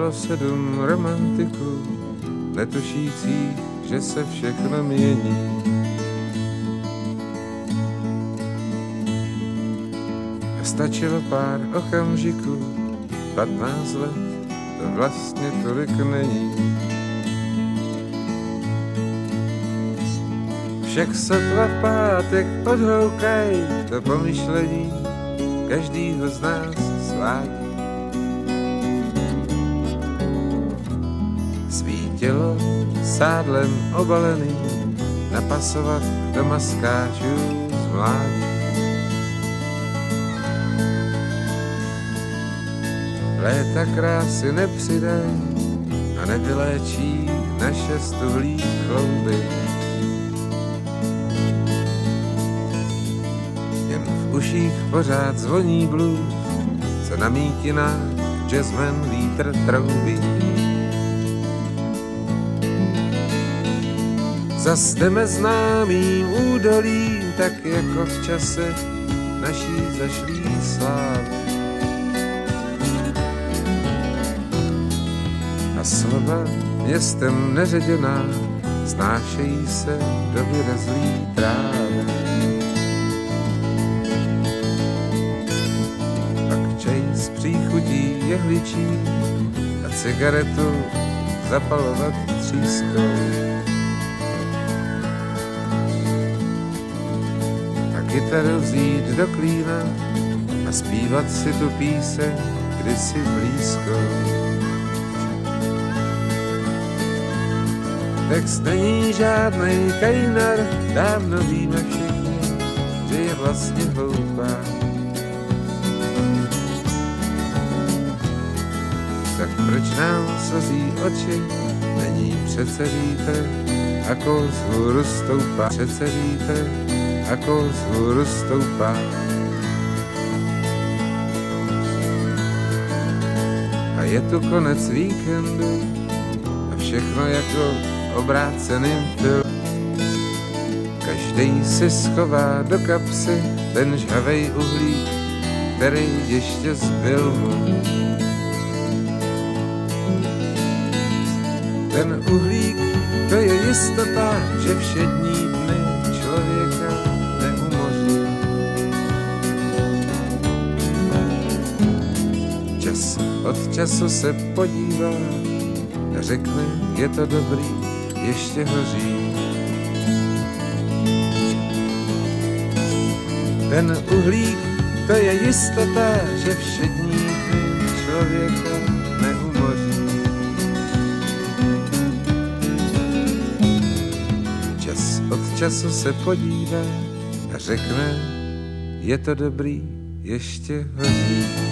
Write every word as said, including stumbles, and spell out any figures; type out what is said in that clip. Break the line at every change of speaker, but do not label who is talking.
bylo sedm romantiků, netušících, že se všechno mění. A stačilo pár okamžiků, patnáct let, to vlastně tolik není. Však sotva v pátek odhoukaj, to pomyšlení každýho z nás svádí. Svý tělo sádlem obalený, napasovat do maskáčů z mládí. Léta krásy nepřidaj a nevyléčí naše stuhlý klouby. Jen v uších pořád zvoní blues, co na mítinách jazzman vítr troubí. Zas jdeme známým údolím, tak jako v čase naší zašlý slávy. A slova městem neředěná znášejí se do vyrezlý trávy. Pak čaj s příchutí jehličí a cigaretu zapalovat třískou. Kytaru vzít do klína a zpívat si tu píseň kdysi blízkou. Text není žádnej kajnar, dávno víme všichni, že je vlastně hloupá. Tak proč nám slzí oči, není přece vítr, a kous hůru stoupá, přece vítr, a kous hůru stoupá. A je tu konec víkendu a všechno jako obráceným filmu. Každej si schová do kapsy ten žhavej uhlík, který ještě zbyl mu. Ten uhlík, to je jistota, že všední dny člověka neumoří. Čas od času se podívá a řekne, je to dobrý, ještě hoří. Ten uhlík, to je jistota, že všední dny člověka neumoří. Čas od času se podívá a řekne, je to dobrý, ještě hoří.